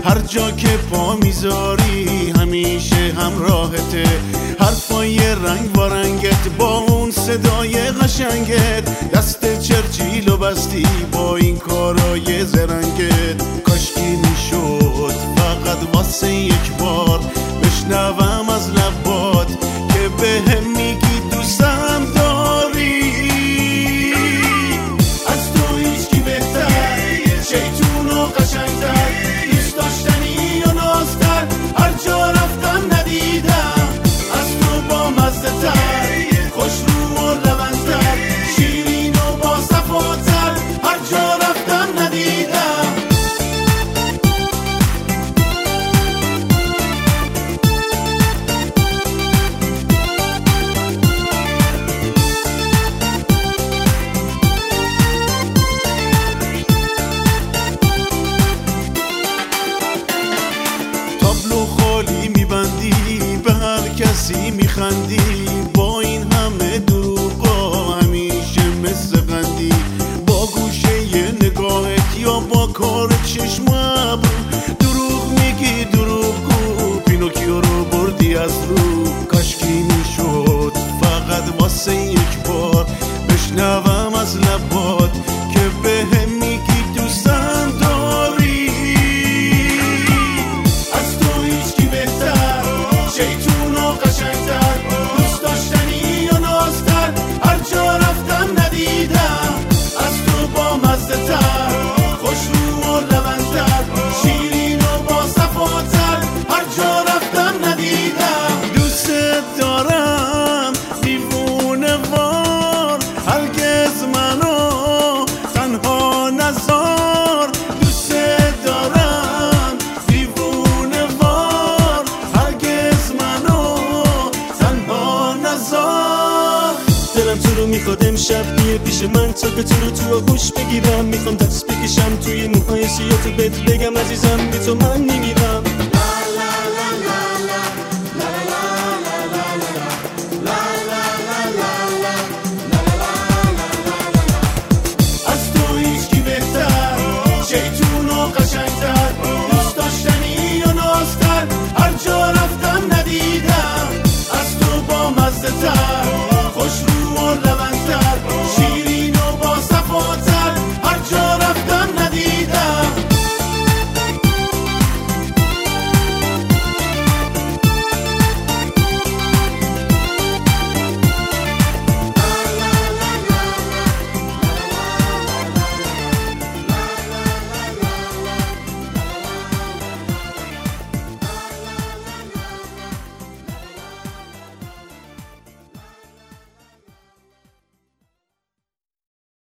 هر جا که پا میذاری همیشه همراهته، حرفای رنگ و رنگت با اون صدای قشنگت، دست چرچیلو بستی با این کارای زرنگت. کاشکی میشد فقط واسه یک بار بشنوم از لبات که بهم میگی دوستم داری. از تو هیچکی بهتر، شیطون و قشنگتر، دوست داشتنی و نازتر، هر جا رفتم ندیدم از تو با مزه تر، خوش رو و لبنتر، شیرین و با صفاتر، هر جا رفتم ندیدم. تابلو خالی میبندی به هر کسی میخندی، با این همه دروغا همیشه مثل قندی، با گوشه نگاهت یا با کار چشم ابرو، دروغ میگی دروغگو، پینوکیو رو بردی از رو. کاشکی میشد فقط واسه یک بار بشنوم از لبات که بهم میگی دوستم داری. از تو هیچکی بهتر، شیطون و قشنگتر، دوست داشتنی و نازتر، هر جا رفتم ندیدم از تو با مزه تر، خوش رو و لبنتر، شیرین و با صفاتر، هر جا رفتم ندیدم. دوست دارم دیوونه وار، هرگز منو تنها نذار. دوست دارم دیوونه وار، هرگز منو تنها نذار. دلم تو رو میخواد امشب بیه پیش من تا که تو رو تو آغوش بگیرم، میخوام دست بکشم توی موهای سیاه تو بهت بگم عزیزم بی تو من میمیرم.